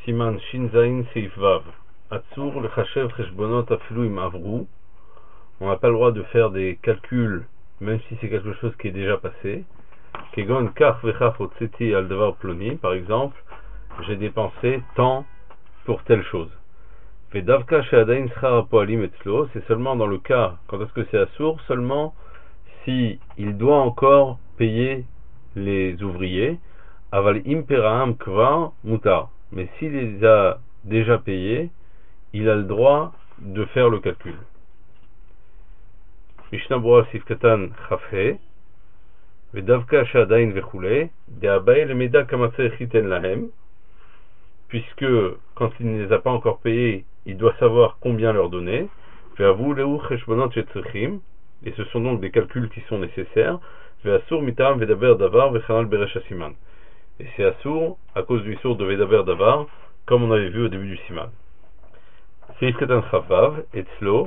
Siman Shin Zain Seif Vav. Atsur lechashev cheshbonot afilu im avru. On n'a pas le droit de faire des calculs, même si c'est quelque chose qui est déjà passé. Kegon kach vechach otseti al davar ploni. Par exemple, j'ai dépensé tant pour telle chose. Vedavka she'adain schar hapoalim etzlo. C'est seulement dans le cas, quand est-ce que c'est assour, seulement si il doit encore payer les ouvriers. Aval imperaam kvar mutar. Mais s'il les a déjà payés, il a le droit de faire le calcul. Mishnah Berurah Sif Katan Chafhe Vedavka Shadain Vechule De Abaye le Meda Kamatzeh Chiten Lahem, puisque quand il ne les a pas encore payés, il doit savoir combien leur donner. Ve'avu Leu Cheshbonot Shetzrichim, et ce sont donc des calculs qui sont nécessaires. Ve'asur Mitam Vedaber Davar Vechanal Beresh Siman. Et c'est assour à cause du sourd de Vedaber Davar, comme on avait vu au début du Siman. Seif Katan Chavav Etzlo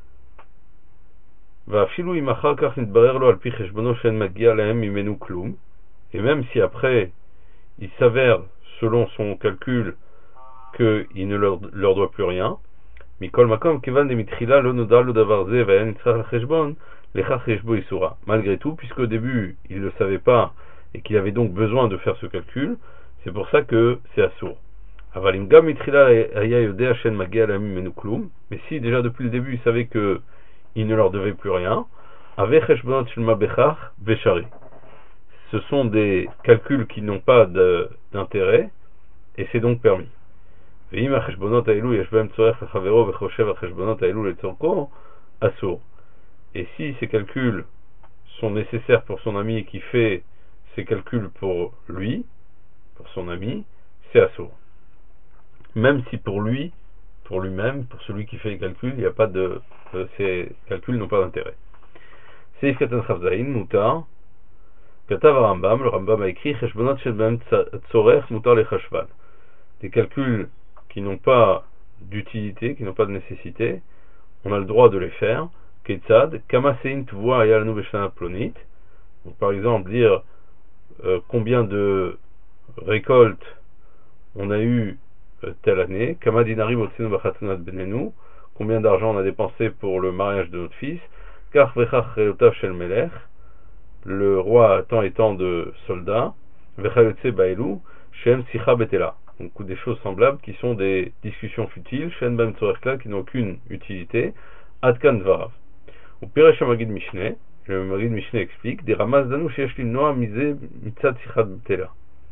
ואפילו אם אחר כך נתברר לו על פי חשבונו שאין מגיע להם ממנו כלום, et même si après il s'avère selon son calcul qu'il ne leur doit plus rien, מכל מקום כיוון דמתחילה לא נודע לו דבר זה והיה נצטרך לחשבון, לכך יש בו איסורה. Malgré tout, puisqu'au début il ne le savait pas et qu'il avait donc besoin de faire ce calcul, c'est pour ça que c'est assour. אבל אם גם מתחילה היה יודע שאין מגיע להם ממנו כלום, mais si déjà depuis le début il savait que il ne leur devait plus rien, avec cheshbonot shel bechach veshari. Ce sont des calculs qui n'ont pas d'intérêt et c'est donc permis. Ve'im hacheshbonot haelu yesh behem tzorech lechavero vechoshev hacheshbonot haelu letzorko asur. Et si ces calculs sont nécessaires pour son ami et qui fait ces calculs pour lui, pour son ami, c'est asur. Même si pour lui, pour lui-même, pour celui qui fait les calculs, il n'y a pas de ces calculs n'ont pas d'intérêt. Seif Katan Chavzaïn, Mutar, Katav Rambam, le Rambam a écrit Cheshbonot shel behem tzorech mutar lechashvan. Des calculs qui n'ont pas d'utilité, qui n'ont pas de nécessité, on a le droit de les faire. Ketzad, Kama sein tvua haya lanu b'shana plonit. Par exemple, dire combien de récoltes on a eu telle année, Kama dinari motzenu b'chatanat benenu, combien d'argent on a dépensé pour le mariage de notre fils, Kach vechach reotav shel melech, le roi a tant et tant de soldats, Vechayotse baelu, shem sicha betela, donc des choses semblables qui sont des discussions futiles, shen bem tzorech qui n'ont aucune utilité, adkan dvarav. Ou Piresh Magid Mishneh, le Magid Mishneh explique, des ramaz danu sheyesh limnoa mize mitzad sicha betela.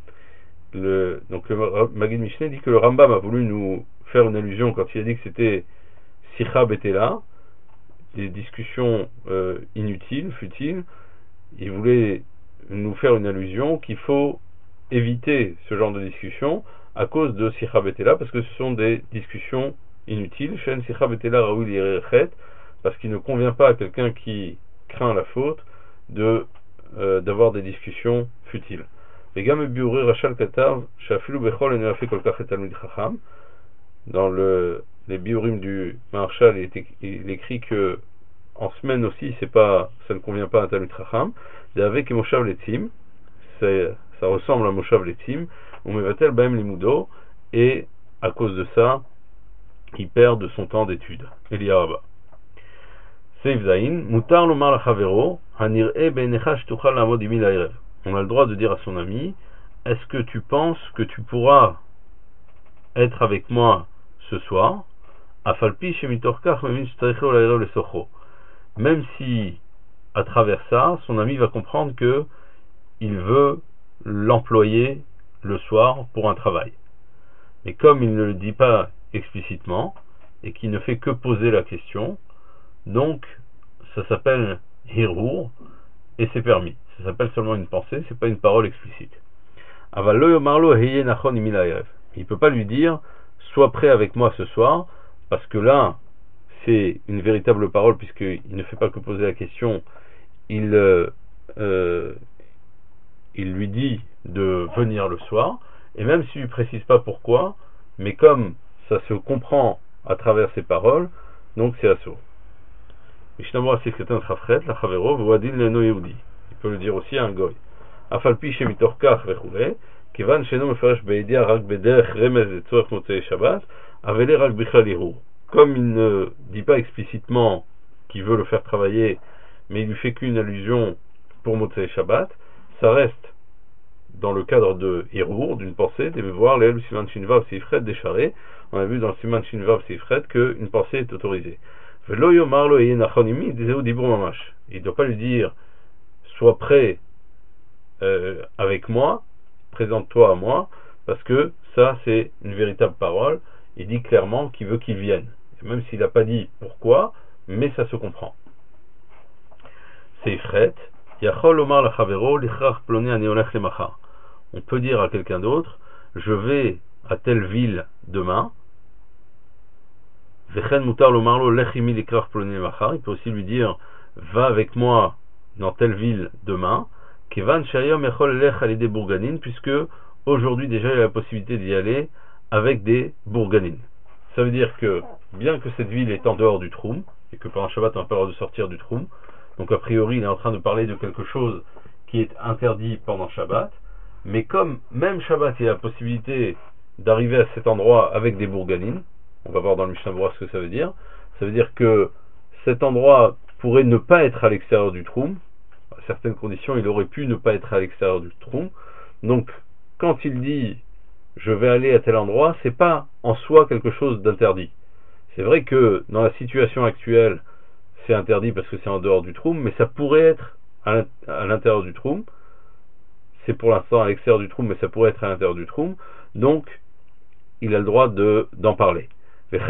Donc le Magid Mishneh dit que le Rambam a voulu nous faire une allusion quand il a dit que c'était Sicha Betela, des discussions inutiles, futiles. Il voulait nous faire une allusion qu'il faut éviter ce genre de discussion à cause de Sicha Betela, parce que ce sont des discussions inutiles. Shen Sicha Betela Raoul Yerechet, parce qu'il ne convient pas à quelqu'un qui craint la faute d'avoir des discussions futiles. Dans les biurim du Maharshal, il écrit que en semaine aussi, ça ne convient pas à un Talmid Chacham. Avec Moshav Letzim, ça ressemble à Moshav Letzim, on mevatel baem limudo, et à cause de ça, il perd de son temps d'étude. Eliaraba. Seif Zain, mutar lomar lachavero, hanir'e beinecha shtuchal la'amod imi la'erev. On a le droit de dire à son ami, est-ce que tu penses que tu pourras être avec moi ce soir, même si à travers ça son ami va comprendre que il veut l'employer le soir pour un travail, mais comme il ne le dit pas explicitement et qu'il ne fait que poser la question, donc ça s'appelle hirur et c'est permis. Ça s'appelle seulement une pensée, c'est pas une parole explicite. Il ne peut pas lui dire sois prêt avec moi ce soir, parce que là c'est une véritable parole, puisqu'il ne fait pas que poser la question, il lui dit de venir le soir, et même s'il ne précise pas pourquoi, mais comme ça se comprend à travers ses paroles, donc c'est assour. Il peut le dire aussi à un goy. Kevan she'eno mefaresh be'edia rak bederech remez letzorech motzei Shabbat, avele rak bichlal hirur. Comme il ne dit pas explicitement qu'il veut le faire travailler, mais il lui fait qu'une allusion pour motzei Shabbat, ça reste dans le cadre de hirur, d'une pensée, de voir les siman shinvav seifret décharé. On a vu dans le siman shinvav seifret qu'une pensée est autorisée. Velo yomar lo eye nachon imi dizeu dibur mamash. Il ne doit pas lui dire sois prêt avec moi, présente-toi à moi, parce que ça c'est une véritable parole. Il dit clairement qu'il veut qu'il vienne, et même s'il n'a pas dit pourquoi, mais ça se comprend. Seifret yachol omar lachavero lichrach ploni ani olech lemachar. On peut dire à quelqu'un d'autre je vais à telle ville demain. Vechen mutar lomar lo lech imi lichrach ploni lemachar. Il peut aussi lui dire va avec moi dans telle ville demain. Kevan shayom yachol lech alidei bourganin, puisque aujourd'hui déjà il a la possibilité d'y aller avec des bourganines. Ça veut dire que bien que cette ville est en dehors du Troum, et que pendant Shabbat on n'a pas le droit de sortir du Troum, donc a priori il est en train de parler de quelque chose qui est interdit pendant Shabbat, mais comme même Shabbat il y a la possibilité d'arriver à cet endroit avec des bourganines, on va voir dans le Mishnah Berurah ce que ça veut dire que cet endroit pourrait ne pas être à l'extérieur du Troum, à certaines conditions il aurait pu ne pas être à l'extérieur du Troum, donc quand il dit je vais aller à tel endroit, c'est pas en soi quelque chose d'interdit. C'est vrai que dans la situation actuelle, c'est interdit parce que c'est en dehors du Troum, mais ça pourrait être à l'intérieur du Troum. C'est pour l'instant à l'extérieur du Troum, mais ça pourrait être à l'intérieur du Troum. Donc, il a le droit d'en parler. C'est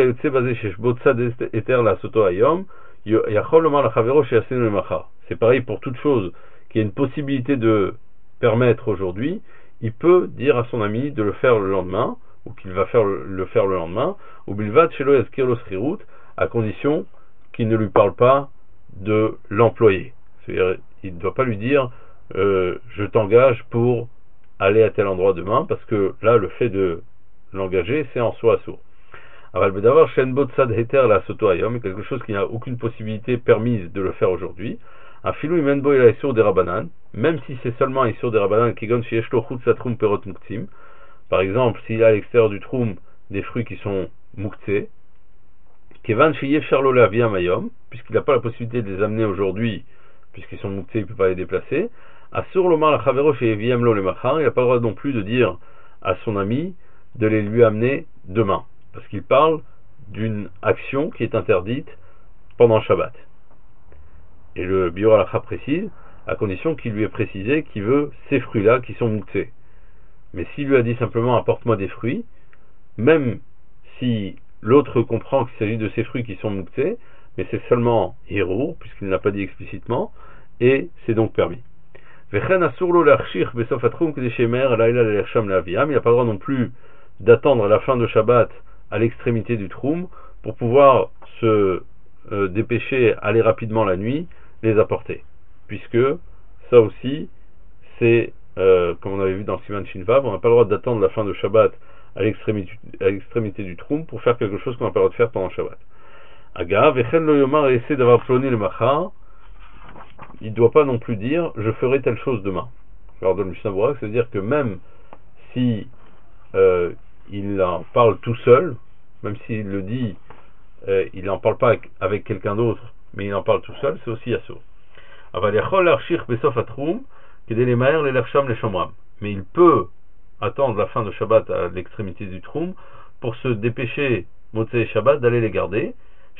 pareil pour toute chose qui a une possibilité de permettre aujourd'hui. Il peut dire à son ami de le faire le lendemain, ou qu'il va le faire le lendemain, ou bilvat shelo yazkir lo schirut, à condition qu'il ne lui parle pas de l'employé. C'est-à-dire, il ne doit pas lui dire je t'engage pour aller à tel endroit demain, parce que là, le fait de l'engager, c'est en soi assourd. Aval bedavar shen bo tzad heter la soto hayom, quelque chose qui n'a aucune possibilité permise de le faire aujourd'hui. Afilu imen bo ila isur de rabanan, même si c'est seulement isur de rabanan kigon sheyesh lo chutz satrum perot muktzim. Par exemple, s'il a à l'extérieur du troum des fruits qui sont muktzé, kevan sheyefshar lo leaviam hayom, puisqu'il n'a pas la possibilité de les amener aujourd'hui, puisqu'ils sont muktzé, il ne peut pas les déplacer. Asur lomar lachavero sheyeviam lo lemachar, il n'a pas le droit non plus de dire à son ami de les lui amener demain, parce qu'il parle d'une action qui est interdite pendant Shabbat. Et le Biur Halacha précise, à condition qu'il lui ait précisé qu'il veut ces fruits-là qui sont muktzé. Mais s'il lui a dit simplement apporte-moi des fruits, même si l'autre comprend qu'il s'agit de ces fruits qui sont muktzé, mais c'est seulement hirur, puisqu'il ne l'a pas dit explicitement, et c'est donc permis. Il n'a pas le droit non plus d'attendre la fin de Shabbat à l'extrémité du Troum pour pouvoir se dépêcher, aller rapidement la nuit, les apporter. Puisque ça aussi, c'est, comme on avait vu dans le Siman Shinvav, on n'a pas le droit d'attendre la fin de Shabbat à l'extrémité du Troum pour faire quelque chose qu'on n'a pas le droit de faire pendant Shabbat. Aga, vechen lo yomar essaie d'avoir ploné le machar, il ne doit pas non plus dire je ferai telle chose demain. Alors dans le Mishnah Berurah, c'est-à-dire que même si il en parle tout seul, même s'il le dit, il n'en parle pas avec quelqu'un d'autre, mais il en parle tout seul, c'est aussi assourd. Mais il peut attendre la fin de Shabbat à l'extrémité du Troum pour se dépêcher, Motzei Shabbat, d'aller les garder.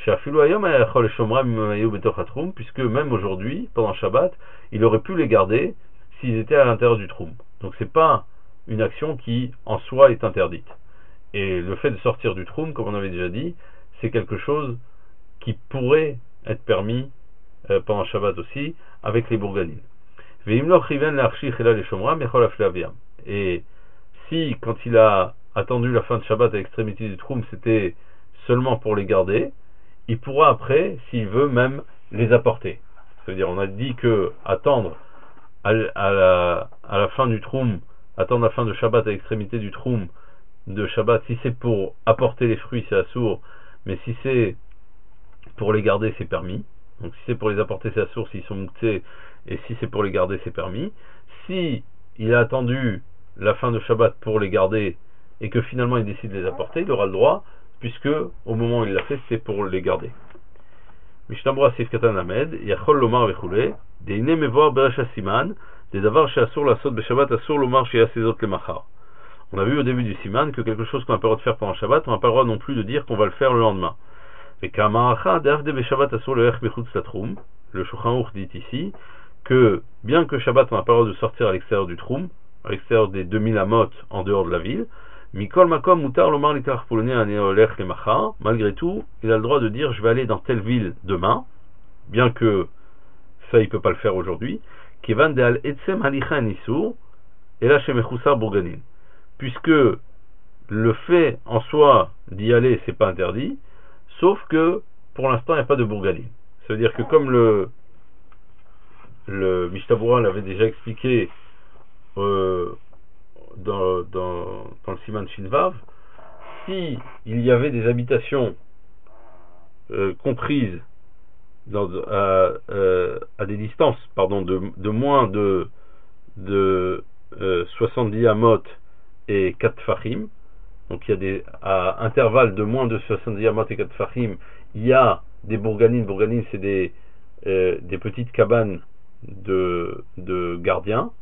Puisque même aujourd'hui, pendant Shabbat, il aurait pu les garder s'ils étaient à l'intérieur du Troum. Donc c'est pas une action qui en soi est interdite. Et le fait de sortir du Troum, comme on avait déjà dit, c'est quelque chose qui pourrait être permis pendant Shabbat aussi, avec les bourganines. Et si, quand il a attendu la fin de Shabbat à l'extrémité du Troum, c'était seulement pour les garder, il pourra après, s'il veut, même les apporter. C'est-à-dire, on a dit que attendre à la fin du Troum, attendre la fin de Shabbat à l'extrémité du Troum de Shabbat, si c'est pour apporter les fruits, c'est assourd, mais si c'est pour les garder, c'est permis. Donc si c'est pour les apporter, c'est assourd s'ils sont muktzé, et si c'est pour les garder, c'est permis. Si il a attendu la fin de Shabbat pour les garder et que finalement il décide de les apporter, il aura le droit, puisque au moment où il l'a fait, c'est pour les garder. Mishnah Sif Katan Lamed, Yachol Lomar Vechule, Deine Mevoar Beresh Siman, des Davar Sheasur Lasot Beshabbat Asur Lomar Sheasezot Lemachar. On a vu au début du Siman que quelque chose qu'on n'a pas le droit de faire pendant Shabbat, on n'a pas le droit non plus de dire qu'on va le faire le lendemain. Et Kamaracha Deavde Beshabbat Asur Leech Bechutz Latrum, le Shulchan Aruch dit ici que bien que Shabbat on n'a pas le droit de sortir à l'extérieur du Troum, à l'extérieur des 2000 amot en dehors de la ville, Mikol Makom Mutar Lomar Likach Polonais Aneolech Lemachar, malgré tout, il a le droit de dire je vais aller dans telle ville demain, bien que ça il peut pas le faire aujourd'hui, Kevan de Al Etzem Halicha Nisur, et là chez Mechoussar Bourganin, puisque le fait en soi d'y aller c'est pas interdit, sauf que pour l'instant il n'y a pas de Bourganin. Ça veut dire que comme le Mishnah Berurah l'avait déjà expliqué dans le Siman Shinvav, si il y avait des habitations comprises à des distances de moins de 70 amot et 4 fachim, donc il y a à intervalles de moins de 70 amot et 4 fachim, il y a des bourganines. Bourganines c'est des petites cabanes de gardiens.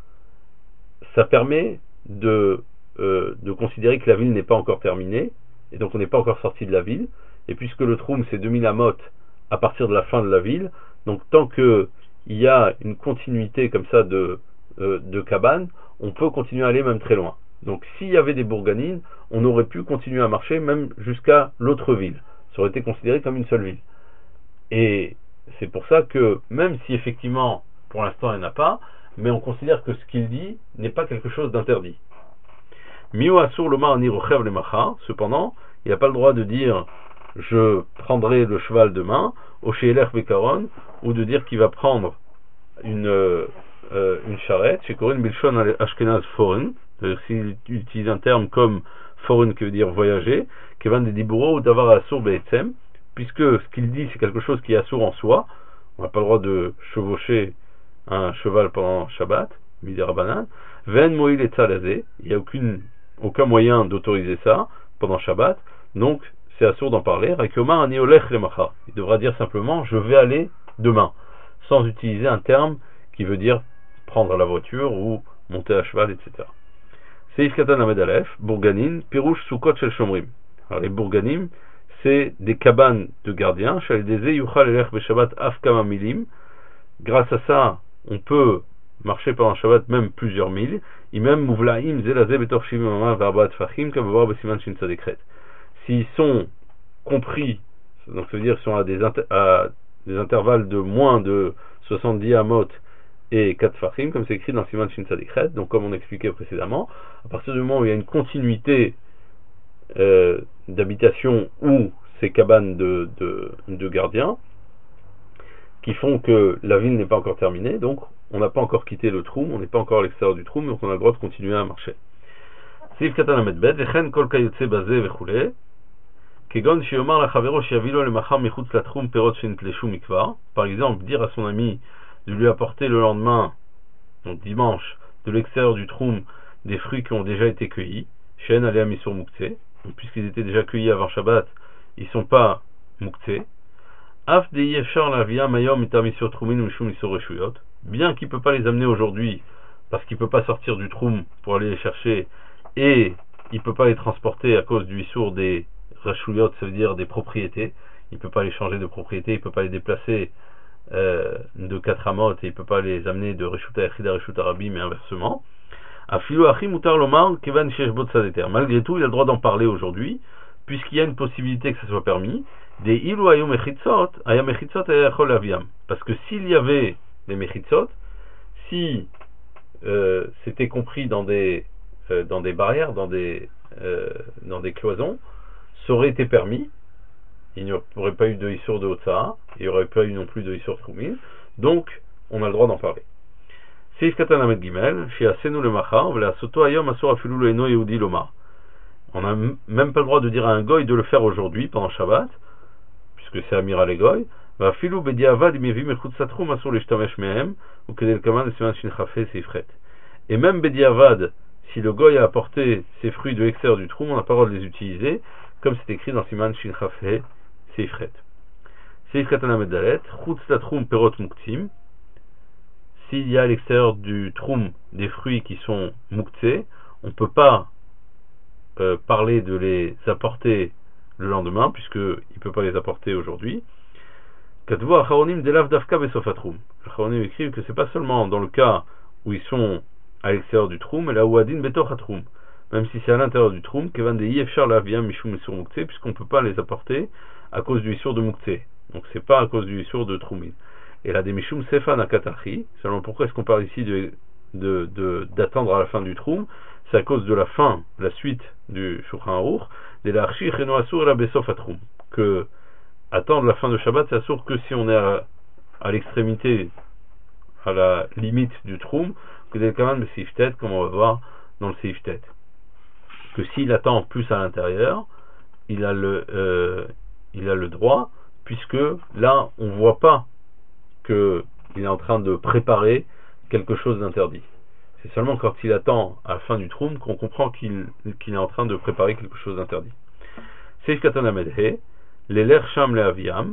Ça permet de considérer que la ville n'est pas encore terminée, et donc on n'est pas encore sorti de la ville, et puisque le Troum c'est 2000 amot à partir de la fin de la ville, donc tant qu'il y a une continuité comme ça de cabanes, on peut continuer à aller même très loin. Donc s'il y avait des bourganines, on aurait pu continuer à marcher même jusqu'à l'autre ville, ça aurait été considéré comme une seule ville. Et c'est pour ça que même si effectivement pour l'instant il n'y en a pas, mais on considère que ce qu'il dit n'est pas quelque chose d'interdit. Mio Asur Lomar Nirochev Lemacha, cependant, il n'a pas le droit de dire je prendrai le cheval demain, au Sheelech Bekaron, ou de dire qu'il va prendre une charrette, chez Korin Bilshon Ashkenaz Foreign, c'est-à-dire s'il utilise un terme comme Foreign qui veut dire voyager, Kevan de Diburo ou Davar Asur Be'etzem, puisque ce qu'il dit c'est quelque chose qui est Asur en soi, on n'a pas le droit de chevaucher un cheval pendant Shabbat, Midera Banan, Ven Moïl et Tzalazé, il n'y a aucun moyen d'autoriser ça pendant Shabbat, donc c'est assourd d'en parler. Rakiomar Aniolech Lemacha, il devra dire simplement je vais aller demain, sans utiliser un terme qui veut dire prendre la voiture ou monter à cheval, etc. Seif Katan Lamed Aleph, Bourganin, Pirouche Soukot Shel Shomrim. Alors les Bourganim, c'est des cabanes de gardiens, Shel Deze Yuchal Elech Beshabbat Afkama Milim. Grâce à ça, on peut marcher pendant Shabbat même plusieurs milles. Imem Mouvlaim Zelazé Betor Shivim Mama Varbat Fachim Kavavar Besiman Shinsa Dekret. S'ils sont compris, donc ça veut dire qu'ils sont à des intervalles de moins de 70 amot et 4 fachim, comme c'est écrit dans Siman Shinsa Dekret, donc comme on expliquait précédemment, à partir du moment où il y a une continuité d'habitation ou ces cabanes de gardiens, qui font que la ville n'est pas encore terminée, donc on n'a pas encore quitté le trou, on n'est pas encore à l'extérieur du trou, donc on a le droit de continuer à marcher. Sif Katan Lamed Bet, Vechen Kol Kayotze Bazé Vechule, Kegon Shiomar Lachavero Shiavilo Lemachar Michutz Latrum Perot Shentleshu Mikvar, par exemple, dire à son ami de lui apporter le lendemain, donc dimanche, de l'extérieur du troum des fruits qui ont déjà été cueillis, Shen Alea Misur Mukte, puisqu'ils étaient déjà cueillis avant Shabbat, ils ne sont pas Mukte. Af de Yefshar Lavia Mayom Mitar Misur Trumin Mishum Misur Reshuyot, bien qu'il ne peut pas les amener aujourd'hui, parce qu'il ne peut pas sortir du troum pour aller les chercher, et il ne peut pas les transporter à cause du issour des rashuyot, ça veut dire des propriétés, il ne peut pas les changer de propriété, il ne peut pas les déplacer de 4 amot, et il ne peut pas les amener de reshuta yachid à reshuta rabbi, mais inversement. Afilu achim mutar lomar kevan sheyesh bo tzadeter. Malgré tout, il a le droit d'en parler aujourd'hui, puisqu'il y a une possibilité que ça soit permis. Des ilu ayom mechitzot, ayam mechitzot ayachol aviam. Parce que s'il y avait des mechitzot, si c'était compris dans des barrières, dans des cloisons, ça aurait été permis. Il n'y aurait pas eu de Issour de Otsaha, il n'y aurait pas eu non plus de Issour Troumin, donc on a le droit d'en parler. Seif Katan Lamed Gimel, chez Asenu le Machar, v'la Soto Ayom Asur Afilu le Eno Yehudi Lomar. On n'a même pas le droit de dire à un goy de le faire aujourd'hui, pendant Shabbat, puisque c'est Amira les goy, va Afilu Bediavad Imivi Mechutz Satrum Asur le Shtamesh Mehem, ou Kedel Kaman Siman Shin Chafé Seifret. Et même Bediavad, si le goy a apporté ses fruits de l'extérieur du troum, on n'a pas le droit de les utiliser, comme c'est écrit dans Siman Shin Chaf He Seifret. Seif Katana Medalet, Chutz la troum perot muktim. S'il y a à l'extérieur du troum des fruits qui sont muktzé, on ne peut pas parler de les apporter le lendemain, puisqu'il ne peut pas les apporter aujourd'hui. Katvu Acharonim delav dafka besof hatroum. Les Acharonim écrivent que c'est pas seulement dans le cas où ils sont à l'extérieur du troum, mais là où adin betoch hatroum. Même si c'est à l'intérieur du troum, kevan de yefshar lavia mishum isur muktzé, puisqu'on ne peut pas les apporter à cause du isur de muktzé. Donc c'est pas à cause du isur de troumin. Et là des mishum sefa nakatachi. Seulement pourquoi est-ce qu'on parle ici d'attendre à la fin du troum? C'est à cause de la fin, la suite du Shulchan Aruch, de la archi cheno asur la besof hatroum, que attendre la fin de Shabbat, c'est assourd que si on est à l'extrémité, à la limite du troum, que des commandes de Seiftet, comme on va voir dans le Seiftet. Que s'il attend plus à l'intérieur, il a le droit, puisque là, on ne voit pas qu'il est en train de préparer quelque chose d'interdit. C'est seulement quand il attend à la fin du troum qu'on comprend qu'il est en train de préparer quelque chose d'interdit. Seif Katana Medhe, les Sham le Aviam,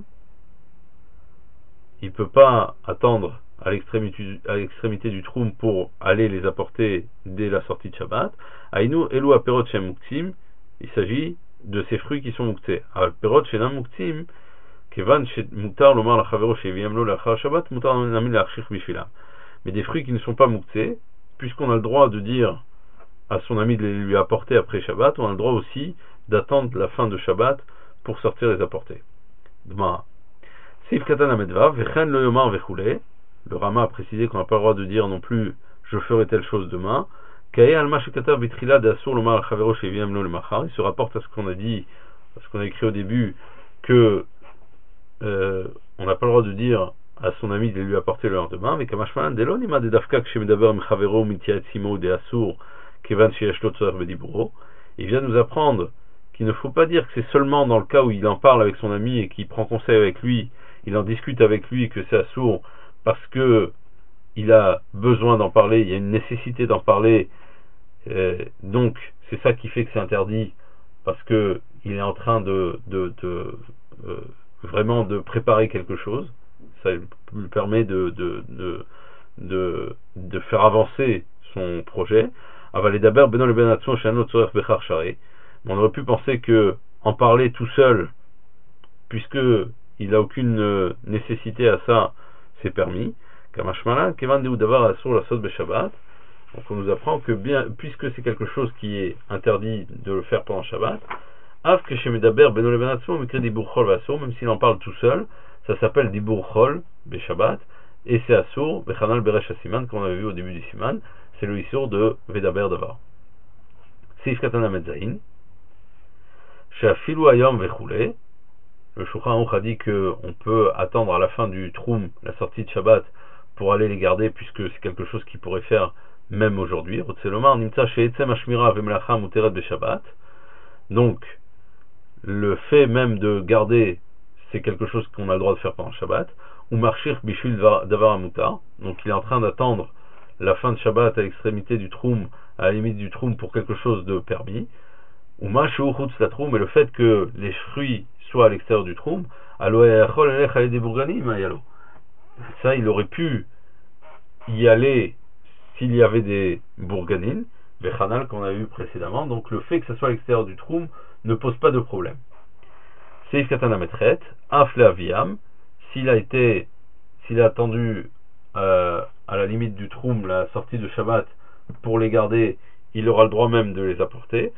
il ne peut pas attendre à l'extrémité du troum pour aller les apporter dès la sortie de Shabbat. Aïnou Elu Aperot Shem Muktim, il s'agit de ces fruits qui sont muktzé. Aperot Shem Muktim, Kevan Mutar Lomar la Chavero Sheviam Lo Lachar Shabbat, Mutar Namin la Archich Bishilam. Mais des fruits qui ne sont pas muktzé, puisqu'on a le droit de dire à son ami de les lui apporter après Shabbat, on a le droit aussi d'attendre la fin de Shabbat pour sortir les apporter. Gemara. Sif Katana Medvav, Vechen lo Yomar Vechule. Le Rama a précisé qu'on n'a pas le droit de dire non plus je ferai telle chose demain. Kae Alma Shekatar Bitrila de Asur Lomar Chavero Sheviam Lo le Machar. Il se rapporte à ce qu'on a dit, à ce qu'on a écrit au début, que on n'a pas le droit de dire à son ami de lui apporter le lendemain. Mais Kamashman Delon Ima de Dafka Kshemedaber Mechavero Mitiatzimo de Asur Kevan Sheyesh Lo Tzorach Bediburo. Il vient nous apprendre qu'il ne faut pas dire que c'est seulement dans le cas où il en parle avec son ami et qu'il prend conseil avec lui, il en discute avec lui, que c'est assourd parce que il a besoin d'en parler, il y a une nécessité d'en parler, donc c'est ça qui fait que c'est interdit, parce que il est en train vraiment de préparer quelque chose. Ça lui permet de faire avancer son projet. Avaler d'abord benon le benatson chez un autre bechar charé. On aurait pu penser que en parler tout seul, puisque il n'a aucune nécessité à ça, c'est permis. Kamashmala, kevan de udavar asur la sot beshabbat. Donc on nous apprend que bien, puisque c'est quelque chose qui est interdit de le faire pendant Shabbat, av que chez Medaber benon le benatson, on écrit des bourchol vasur, même s'il en parle tout seul, ça s'appelle des bourchol beshabbat, et c'est asur bechanal beresh asiman, comme on avait vu au début du siman, c'est le isur de Vedaber davar. Seif katana medzain. Shafilu ayom vechule. Le Shulchan Aruch a dit qu'on peut attendre à la fin du troum, la sortie de Shabbat, pour aller les garder, puisque c'est quelque chose qu'il pourrait faire même aujourd'hui. Rotselomar nimtza she'etzem hashmira vemelacha muteret beshabbat. Donc, le fait même de garder, c'est quelque chose qu'on a le droit de faire pendant Shabbat. Ou marchir bishul davar amutar. Donc, il est en train d'attendre la fin de Shabbat à l'extrémité du troum, à la limite du troum, pour quelque chose de permis. Ou mashu chutz la troum, et le fait que les fruits soient à l'extérieur du troum, ça il aurait pu y aller s'il y avait des bourganines, vechanal qu'on a vu précédemment. Donc le fait que ça soit à l'extérieur du troum ne pose pas de problème. Seif katana metret, afle aviam, s'il a attendu à la limite du troum, la sortie de Shabbat, pour les garder, il aura le droit même de les apporter.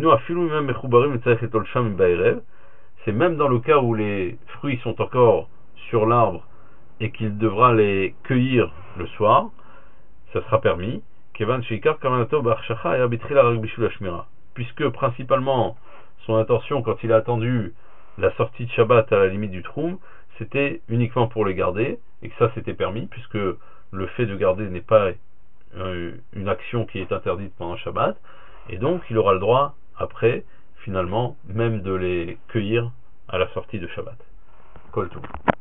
C'est même dans le cas où les fruits sont encore sur l'arbre et qu'il devra les cueillir le soir, ça sera permis. Puisque principalement son intention quand il a attendu la sortie de Shabbat à la limite du troum, c'était uniquement pour les garder, et que ça c'était permis, puisque le fait de garder n'est pas une action qui est interdite pendant Shabbat, et donc il aura le droit après finalement même de les cueillir à la sortie de Shabbat. Kol Tov.